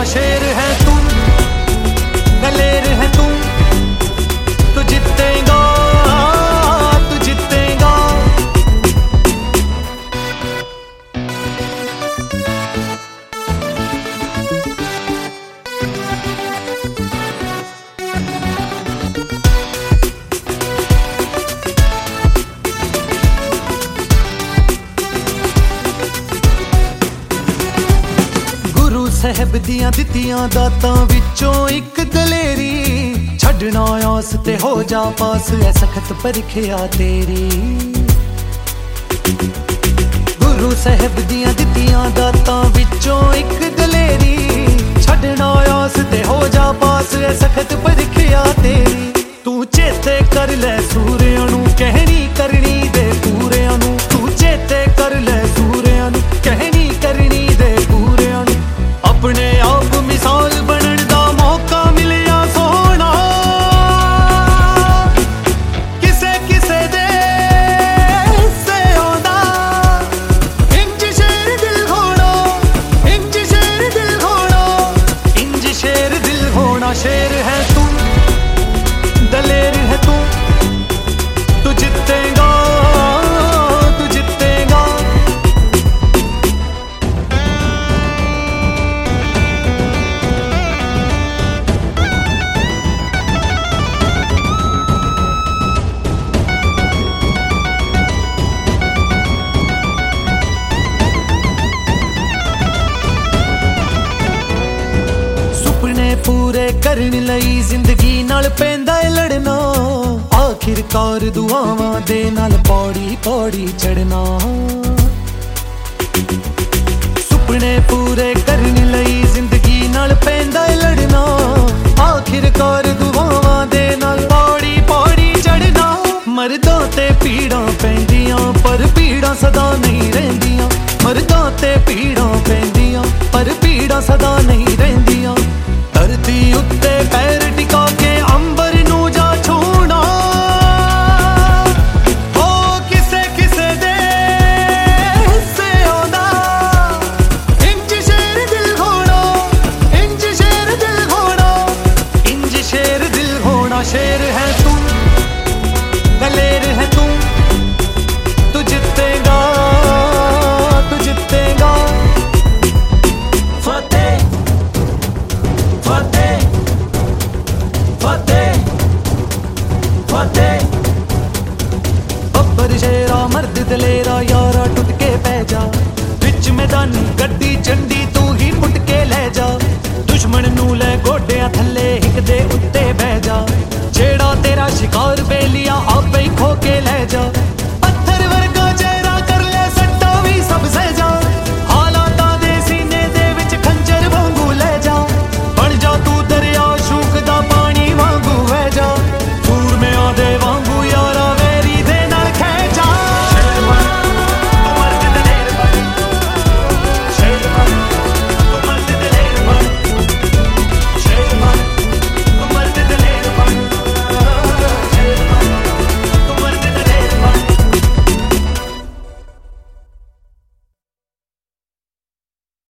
होना शेर है तू, दलेर है तू, तू जीतेगा, तू जीतेगा। साहब दियां दित्तियां दातां विचों इक दलेरी, छड्डना आस ते हो जा पास ऐ सखत परखिया तेरी। गुरु साहब दियां दित्तियां दातां विचों इक दलेरी, छड्डना आस ते हो जा पास ऐ सखत परखिया तेरी। तू चेते कर लै सूरियां नूं कहनी करनी दे पूरियां नूं, तू चेते कर लै सूरियां नूं कहनी करनी दे पूरियां नूं। अपने आप मिसाल बनन दा मौका मिलिया सोना, किसे किसे दे से आंदा। इंज शेर दिल होना, इंज शेर दिल होना, इंज शेर दिल होना। शेर है तू, दलेर है तू, तू जीतेगा, तू जीतेगा। पूरे करन लई जिंदगी नाल पैंदा है लड़ना, आखिरकार दुआवां दे नाल पौड़ी पौड़ी चढ़ना। सुपने पूरे कर